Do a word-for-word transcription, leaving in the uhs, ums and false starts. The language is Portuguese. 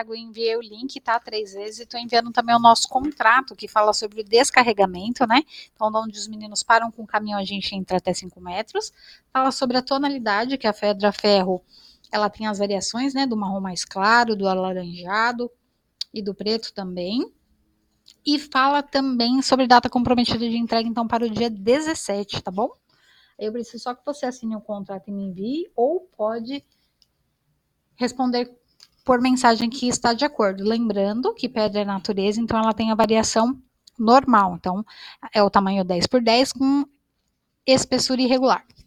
eu enviei o link, tá, três vezes, e tô enviando também o nosso contrato, que fala sobre o descarregamento, né, então onde os meninos param com o caminhão, a gente entra até cinco metros, fala sobre a tonalidade, que a Fedra Ferro, ela tem as variações, né, do marrom mais claro, do alaranjado e do preto também, e fala também sobre data comprometida de entrega, então para o dia dezessete, tá bom? Eu preciso só que você assine o contrato e me envie, ou pode responder por mensagem que está de acordo. Lembrando que pedra é natureza, então ela tem a variação normal. Então, é o tamanho dez por dez com espessura irregular.